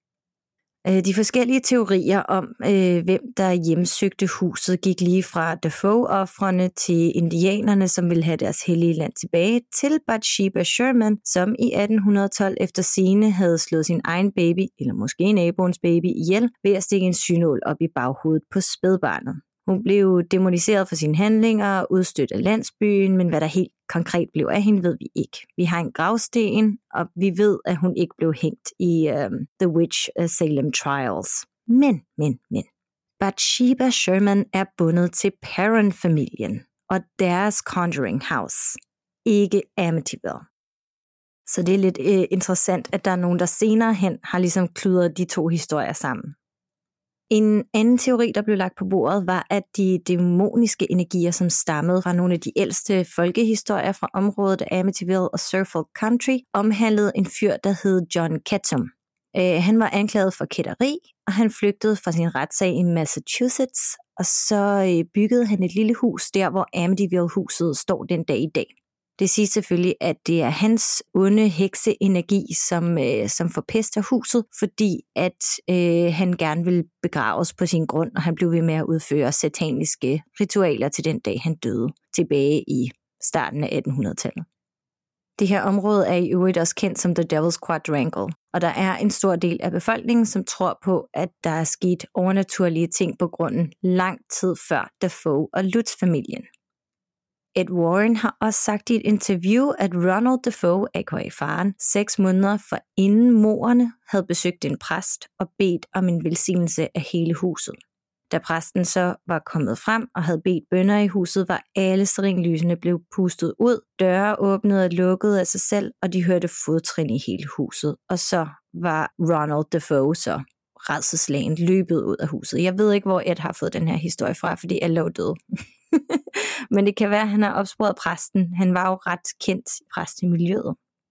De forskellige teorier om, hvem der hjemsøgte huset, gik lige fra Defoe-ofrene til indianerne, som ville have deres hellige land tilbage, til Bathsheba Sherman, som i 1812 efter sigende havde slået sin egen baby, eller måske naboens baby, ihjel ved at stikke en synål op i baghovedet på spædbarnet. Hun blev dæmoniseret for sine handlinger og udstødt af landsbyen, men hvad der helt konkret blev af hende, ved vi ikke. Vi har en gravsten, og vi ved, at hun ikke blev hængt i The Witch Salem Trials. Men. Bathsheba Sherman er bundet til Perron-familien og deres Conjuring House, ikke Amityville. Så det er lidt interessant, at der er nogen, der senere hen har ligesom kludret de 2 historier sammen. En anden teori, der blev lagt på bordet, var, at de dæmoniske energier, som stammede fra nogle af de ældste folkehistorier fra området af Amityville og Suffolk County, omhandlede en fyr, der hed John Ketchum. Han var anklaget for kætteri, og han flygtede fra sin retssag i Massachusetts, og så byggede han et lille hus der, hvor Amityville-huset står den dag i dag. Det siger selvfølgelig, at det er hans onde hekseenergi, som forpester huset, fordi at han gerne vil begraves på sin grund, og han blev ved med at udføre sataniske ritualer til den dag, han døde, tilbage i starten af 1800-tallet. Det her område er i øvrigt også kendt som The Devil's Quadrangle, og der er en stor del af befolkningen, som tror på, at der er sket overnaturlige ting på grunden lang tid før Defoe og Lutz-familien. Ed Warren har også sagt i et interview, at Ronald Defoe, aka faren, 6 måneder forinden mordene, havde besøgt en præst og bedt om en velsignelse af hele huset. Da præsten så var kommet frem og havde bedt bønner i huset, var alle stearinlysene blevet pustet ud, døre åbnede og lukkede af sig selv, og de hørte fodtrin i hele huset. Og så var Ronald Defoe så rædselsslagent løbet ud af huset. Jeg ved ikke, hvor Ed har fået den her historie fra, fordi alle lå døde. Men det kan være, at han har opsporet præsten. Han var jo ret kendt i præstemiljøet.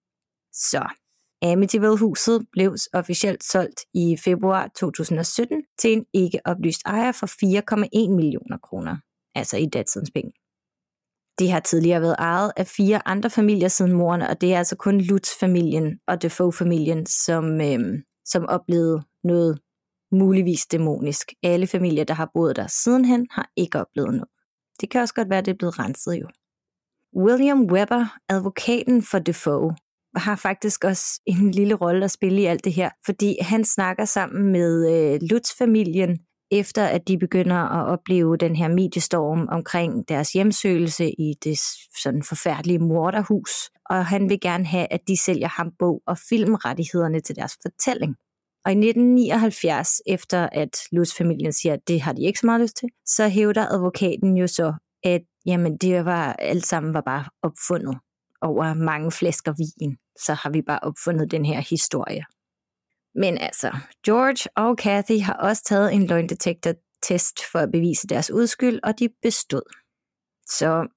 Så Amityville-huset blev officielt solgt i februar 2017 til en ikke oplyst ejer for 4,1 millioner kroner, altså i datidens penge. Det har tidligere været ejet af 4 andre familier siden mordene, og det er altså kun Lutz-familien og Defoe-familien, som oplevede noget muligvis dæmonisk. Alle familier, der har boet der sidenhen, har ikke oplevet noget. Det kan også godt være, at det er blevet renset jo. William Webber, advokaten for Defoe, har faktisk også en lille rolle at spille i alt det her, fordi han snakker sammen med Lutz-familien, efter at de begynder at opleve den her mediestorm omkring deres hjemsøgelse i det sådan forfærdelige morderhus, og han vil gerne have, at de sælger ham bog og filmrettighederne til deres fortælling. Og i 1979, efter at Lutz-familien siger, at det har de ikke så meget lyst til, så hævder advokaten jo så, at jamen, det var alt sammen var bare opfundet over mange flasker vin. Så har vi bare opfundet den her historie. Men altså, George og Kathy har også taget en løgndetektor-test for at bevise deres uskyld, og de bestod. Så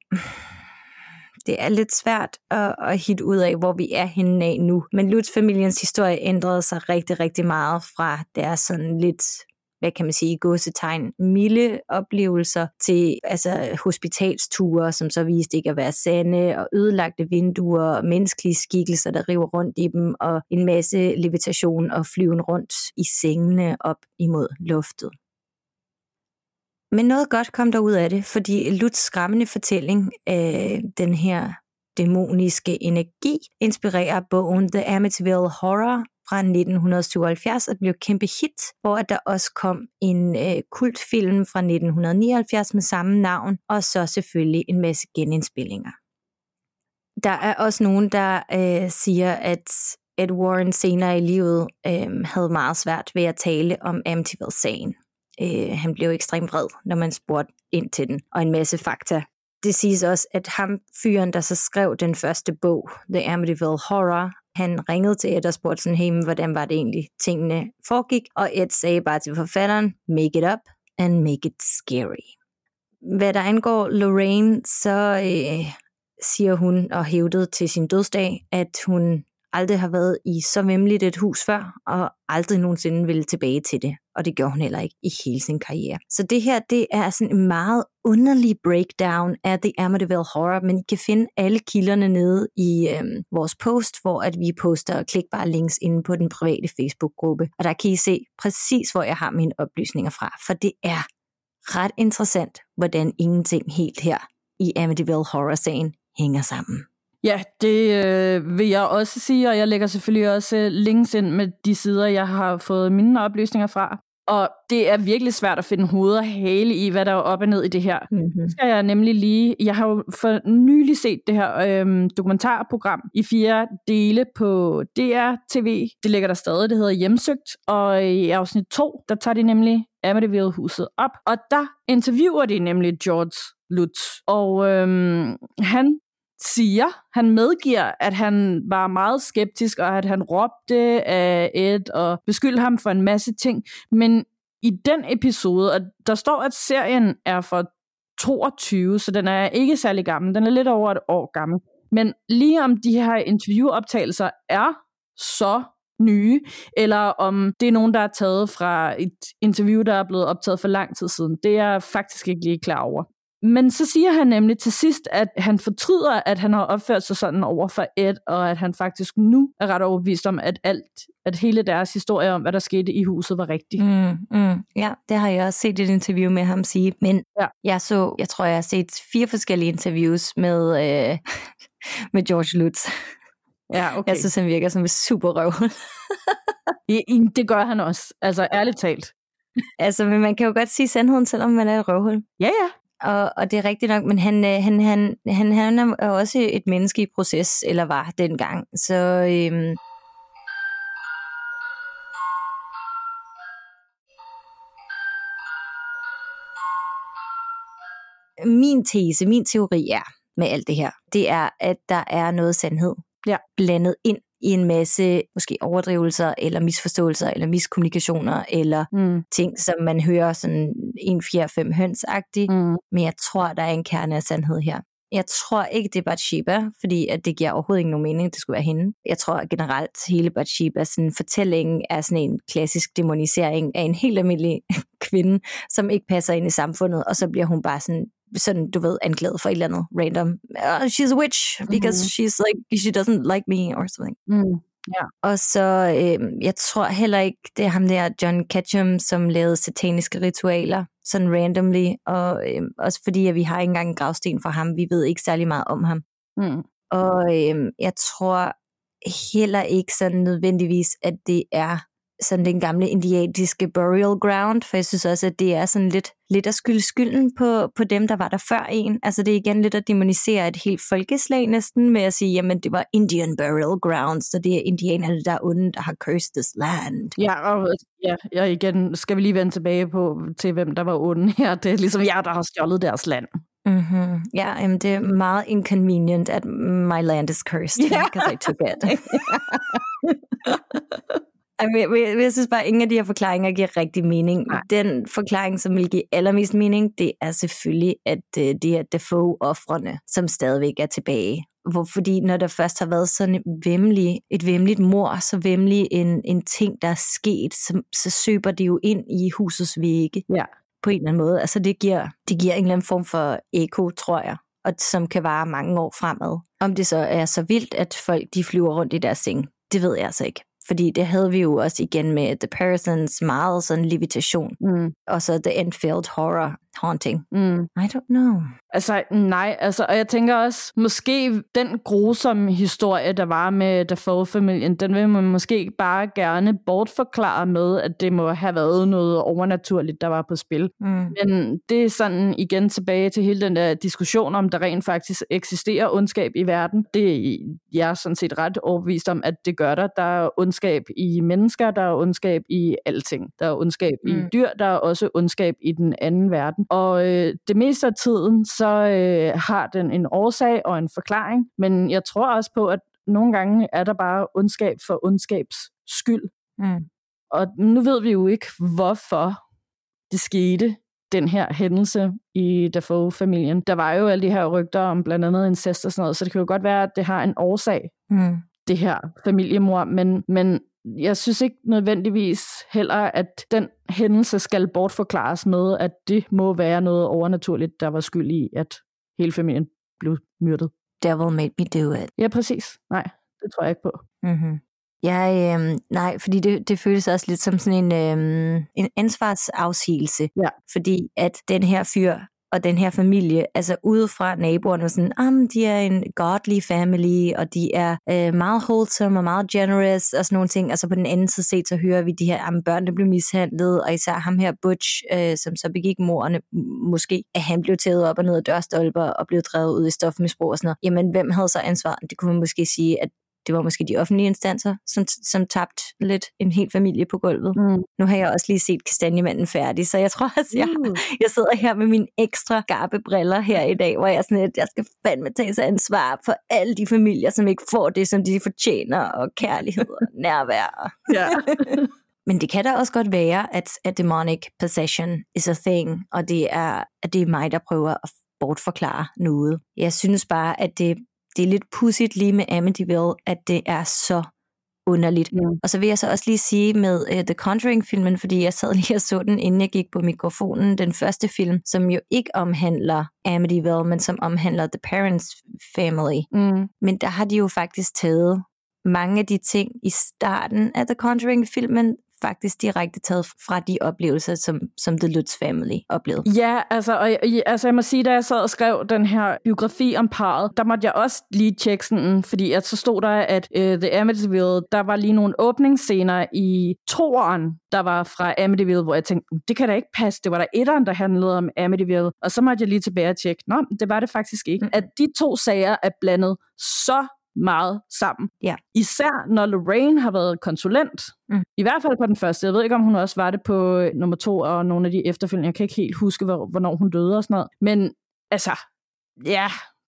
det er lidt svært at hitte ud af, hvor vi er henne af nu. Men Lutz-familiens historie ændrede sig rigtig, rigtig meget fra deres sådan lidt, hvad kan man sige, gåsetegn, milde oplevelser til altså hospitalsture, som så viste ikke at være sande, og ødelagte vinduer, og menneskelige skikkelser, der river rundt i dem, og en masse levitation og flyven rundt i sengene op imod luftet. Men noget godt kom der ud af det, fordi Lutz skræmmende fortælling af den her dæmoniske energi inspirerer bogen The Amityville Horror fra 1977 og blev kæmpe hit, hvor der også kom en kultfilm fra 1979 med samme navn, og så selvfølgelig en masse genindspillinger. Der er også nogen, der siger, at Ed Warren senere i livet havde meget svært ved at tale om Amityville-sagen. Han blev ekstremt vred, når man spurgte ind til den, og en masse fakta. Det siges også, at ham fyren, der så skrev den første bog, The Amityville Horror, han ringede til Ed og spurgte sådan, hey, hvordan var det egentlig, tingene foregik, og Ed sagde bare til forfatteren, make it up and make it scary. Hvad der angår Lorraine, så siger hun og hævdede til sin dødsdag, at hun aldrig har været i så vemmeligt et hus før, og aldrig nogensinde ville tilbage til det. Og det gjorde hun heller ikke i hele sin karriere. Så det her, det er sådan en meget underlig breakdown af The Amityville Horror, men I kan finde alle kilderne nede i vores post, hvor at vi poster klikbare links inde på den private Facebook-gruppe. Og der kan I se præcis, hvor jeg har mine oplysninger fra, for det er ret interessant, hvordan ingenting helt her i Amityville Horror-sagen hænger sammen. Ja, det vil jeg også sige, og jeg lægger selvfølgelig også links ind med de sider, jeg har fået mine oplysninger fra. Og det er virkelig svært at finde hoved og hale i, hvad der er op og ned i det her. Mm-hmm. Skal jeg nemlig lige, jeg har jo for nylig set det her dokumentarprogram i 4 dele på DR-TV. Det ligger der stadig, det hedder Hjemsøgt. Og i afsnit 2, der tager de nemlig Amityville-huset op. Og der interviewer de nemlig George Lutz. Og han medgiver, at han var meget skeptisk, og at han råbte af Ed og beskyldte ham for en masse ting. Men i den episode, og der står, at serien er fra 22, så den er ikke særlig gammel. Den er lidt over et år gammel. Men lige om de her interviewoptagelser er så nye, eller om det er nogen, der er taget fra et interview, der er blevet optaget for lang tid siden, det er jeg faktisk ikke lige klar over. Men så siger han nemlig til sidst, at han fortryder, at han har opført sig sådan over for Ed, og at han faktisk nu er ret overbevist om, at hele deres historie om, hvad der skete i huset, var rigtig. Ja, det har jeg også set et interview med ham sige. Men ja. Jeg tror, jeg har set 4 forskellige interviews med George Lutz. Ja, okay. Jeg synes, han virker som en super røvhul. Det gør han også, altså ærligt talt. Altså, men man kan jo godt sige sandheden, selvom man er et røvhul. Ja, ja. Og det er rigtigt nok, men han er også et menneske i proces, eller var dengang. Så min teori er med alt det her, det er, at der er noget sandhed blandet ind i en masse måske overdrivelser, eller misforståelser, eller miskommunikationer, eller ting, som man hører sådan 1-4-5 høns-agtigt. Men jeg tror, der er en kerne af sandhed her. Jeg tror ikke, det er Bathsheba, fordi at det giver overhovedet ikke nogen mening, at det skulle være hende. Jeg tror generelt, hele Bathsheba sådan fortællingen er sådan en klassisk demonisering af en helt almindelig kvinde, som ikke passer ind i samfundet, og så bliver hun bare sådan, du ved, anklaget for et eller andet random. She's a witch, because she's like, she doesn't like me, or something. Yeah. Og så, jeg tror heller ikke, det er ham der, John Ketchum, som lavede sataniske ritualer, sådan randomly, og også fordi, at vi har ikke engang en gravsten for ham, vi ved ikke særlig meget om ham. Og jeg tror heller ikke sådan nødvendigvis, at det er sådan den gamle indianske burial ground, for jeg synes også, at det er sådan lidt at skylde skylden på dem, der var der før en. Altså det er igen lidt at demonisere et helt folkeslag næsten, med at sige, jamen det var Indian burial grounds, så det er indianerne, der er onde, der har cursed this land. Ja, igen skal vi lige vende tilbage til hvem der var onde her. Det er ligesom jer, der har stjålet deres land. Ja, det er meget inconvenient, at my land is cursed, because I took it. Jeg synes bare, at ingen af de her forklaringer giver rigtig mening. Nej. Den forklaring, som vil give allermest mening, det er selvfølgelig, at det er Dafoe-ofrene, som stadigvæk er tilbage. Fordi når der først har været sådan et væmmeligt mord, så væmmelig en ting, der er sket, så søber det jo ind i husets vægge på en eller anden måde. Altså det giver en eller anden form for eko, tror jeg, og som kan vare mange år fremad. Om det så er så vildt, at folk de flyver rundt i deres seng, det ved jeg altså ikke. Fordi det havde vi jo også igen med The Persons, meget sådan levitation. Og så The Enfield Horror Haunting. I don't know. Altså, nej. Og jeg tænker også, måske den grusomme historie, der var med Dafoe-familien, den vil man måske bare gerne bortforklare med, at det må have været noget overnaturligt, der var på spil. Men det er sådan igen tilbage til hele den der diskussion om, der rent faktisk eksisterer ondskab i verden. Det er jeg sådan set ret overbevist om, at det gør der. Der er ondskab i mennesker, der er ondskab i alting. Der er ondskab i dyr, der er også ondskab i den anden verden. Og det meste af tiden, så har den en årsag og en forklaring, men jeg tror også på, at nogle gange er der bare ondskab for ondskabs skyld. Og nu ved vi jo ikke, hvorfor det skete, den her hændelse i Dafoe-familien. Der var jo alle de her rygter om blandt andet incest og sådan noget, så det kan jo godt være, at det har en årsag, det her familiemord, men jeg synes ikke nødvendigvis heller, at den hændelse skal bortforklares med, at det må være noget overnaturligt, der var skyld i, at hele familien blev myrdet. Devil made me do it. Ja, præcis. Nej, det tror jeg ikke på. Nej, fordi det føles også lidt som sådan en ansvarsafsigelse. Ja. Fordi at den her fyr og den her familie, altså udefra naboerne, sådan, de er en godly family, og de er meget wholesome og meget generous, og sådan nogle ting. Altså på den anden side set, så hører vi de her, børn, der blev mishandlet, og især ham her Butch, som så begik mordene, måske, at han blev taget op og ned af dørstolper, og blev drevet ud i stofmisbrug og sådan noget. Jamen, hvem havde så ansvar? Det kunne man måske sige, at det var måske de offentlige instanser, som tabte lidt en hel familie på gulvet. Nu har jeg også lige set Kastanjemanden færdig, så jeg tror også, jeg sidder her med mine ekstra skarpe briller her i dag, hvor jeg skal fandme tage sig ansvar for alle de familier, som ikke får det, som de fortjener, og kærlighed og nærvær. Ja. Men det kan da også godt være, at demonic possession is a thing, og det er mig, der prøver at bortforklare noget. Jeg synes bare, at det er lidt pudsigt lige med Amityville, at det er så underligt. Og så vil jeg så også lige sige med The Conjuring-filmen, fordi jeg sad lige og så den, inden jeg gik på mikrofonen, den første film, som jo ikke omhandler Amityville, men som omhandler The Parents Family. Men der har de jo faktisk taget mange af de ting i starten af The Conjuring-filmen, faktisk direkte taget fra de oplevelser, som The Lutz Family oplevede. Ja, altså jeg må sige, da jeg sad og skrev den her biografi om parret, der måtte jeg også lige tjekke sådan, fordi så stod der, at The Amityville, der var lige nogle åbningsscener i toeren, der var fra Amityville, hvor jeg tænkte, det kan da ikke passe, det var der etteren, der handlede om Amityville, og så måtte jeg lige tilbage og tjekke, det var det faktisk ikke. At de to sager er blandet så meget sammen. Ja. Især når Lorraine har været konsulent. I hvert fald på den første. Jeg ved ikke, om hun også var det på nummer 2 og nogle af de efterfølgende. Jeg kan ikke helt huske, hvornår hun døde og sådan noget. Men altså, ja,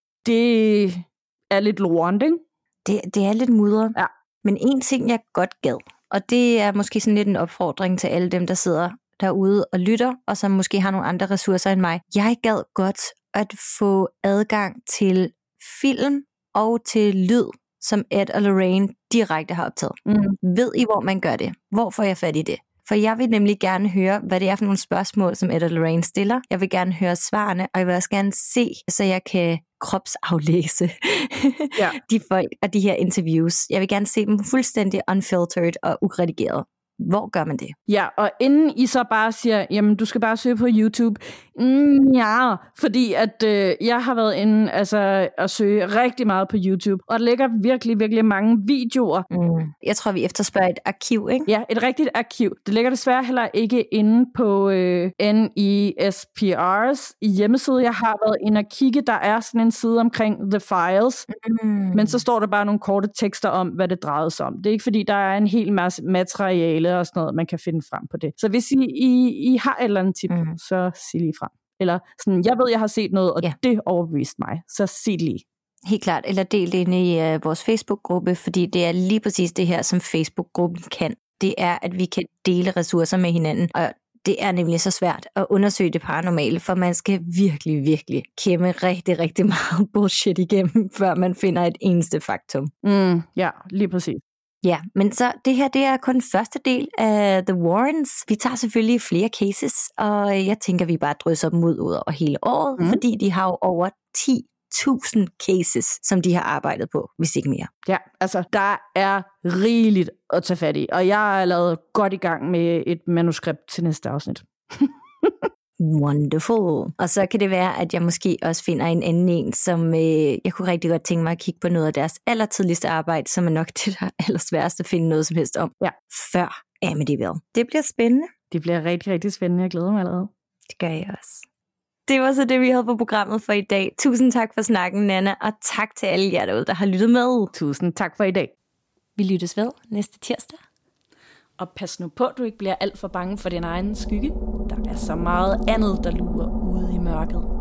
det er lidt lorent, ikke? Det er lidt mudret. Ja. Men en ting, jeg godt gad, og det er måske sådan lidt en opfordring til alle dem, der sidder derude og lytter, og som måske har nogle andre ressourcer end mig. Jeg gad godt at få adgang til film og til lyd, som Ed og Lorraine direkte har optaget. Ved I, hvor man gør det? Hvor får jeg fat i det? For jeg vil nemlig gerne høre, hvad det er for nogle spørgsmål, som Ed og Lorraine stiller. Jeg vil gerne høre svarene, og jeg vil også gerne se, så jeg kan kropsaflæse de folk og de her interviews. Jeg vil gerne se dem fuldstændig unfiltered og uredigeret. Hvor gør man det? Ja, og inden I så bare siger, jamen du skal bare søge på YouTube. Ja, fordi at jeg har været inde at søge rigtig meget på YouTube, og der ligger virkelig, virkelig mange videoer. Jeg tror, vi efterspørger et arkiv, ikke? Ja, et rigtigt arkiv. Det ligger desværre heller ikke inde på NESPR's hjemmeside. Jeg har været inde og kigge, der er sådan en side omkring The Files, men så står der bare nogle korte tekster om, hvad det drejede sig om. Det er ikke fordi, der er en hel masse materiale og sådan noget, man kan finde frem på det. Så hvis I har et eller andet tip, så sig lige frem. Eller sådan, jeg ved, jeg har set noget, og det overbeviste mig. Så sig det lige. Helt klart. Eller del det inde i vores Facebook-gruppe, fordi det er lige præcis det her, som Facebook-gruppen kan. det er, at vi kan dele ressourcer med hinanden. Og det er nemlig så svært at undersøge det paranormale, for man skal virkelig, virkelig kæmme rigtig, rigtig meget bullshit igennem, før man finder et eneste faktum. Ja, lige præcis. Ja, men så det her, det er kun første del af The Warrens. Vi tager selvfølgelig flere cases, og jeg tænker, vi bare drysser dem ud over hele året, fordi de har jo over 10.000 cases, som de har arbejdet på, hvis ikke mere. Ja, altså der er rigeligt at tage fat i, og jeg er lavet godt i gang med et manuskript til næste afsnit. Wonderful. Og så kan det være, at jeg måske også finder en anden en, som jeg kunne rigtig godt tænke mig at kigge på noget af deres allertidligste arbejde, som er nok det, der er allersværest at finde noget som helst om, før Amityville. Det bliver spændende. Det bliver rigtig, rigtig spændende. Jeg glæder mig allerede. Det gør jeg også. Det var så det, vi havde på programmet for i dag. Tusind tak for snakken, Nanna, og tak til alle jer derude, der har lyttet med. Tusind tak for i dag. Vi lyttes ved næste tirsdag. Og pas nu på, at du ikke bliver alt for bange for din egen skygge. Der er så meget andet, der lurer ude i mørket.